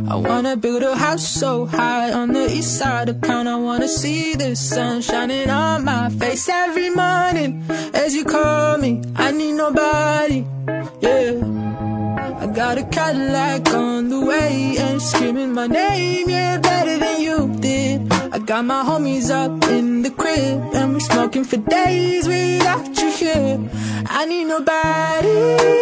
I wanna build a house so high on the east side of town. I wanna see the sun shining on my face every morning as you call me. I need nobody, yeah. I got a Cadillac on the way and screaming my name, yeah, better than you did. I got my homies up in the crib and we're smoking for days without you here. I need nobody.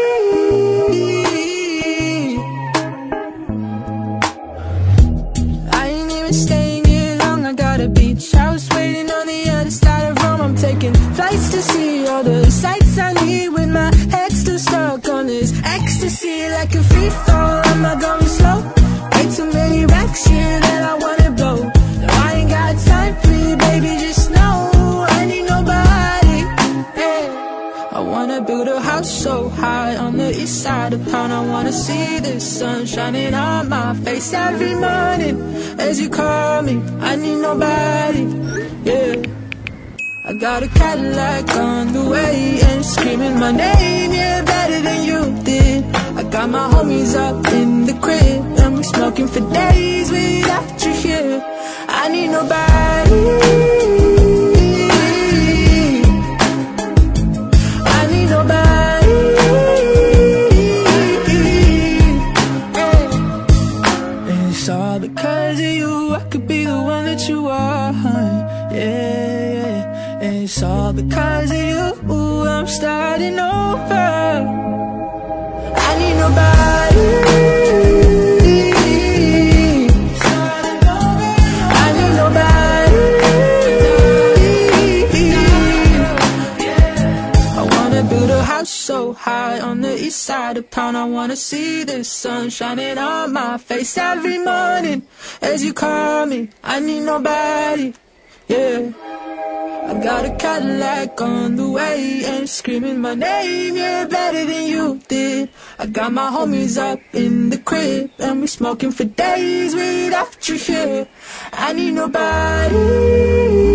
I ain't even staying here long. I got a beach house waiting on the other side of Rome. I'm taking flights to see all the sights I need with my head still stuck on this ecstasy like a free fall. Am I going slow? Way too many racks here that I wanna blow. No, I ain't got time for you, baby, just know I need nobody, yeah. I wanna build a house so high on the east side of town. I wanna see the sun shining on my face every morning as you call me. I need nobody, yeah. I got a Cadillac on the way and screaming my name, yeah, better than you did. I got my homies up in the crib and we're smoking for days without you here. I need nobody. I need nobody. Yeah. And it's all because of you. I could be the one that you want, yeah. And it's all because of you, I'm starting over. I need nobody. I need nobody. I wanna build a house so high on the east side of town. I wanna see the sun shining on my face every morning as you call me. I need nobody, yeah. I got a Cadillac on the way and screaming my name, yeah, better than you did. I got my homies up in the crib and we're smoking for days without you here. I need nobody.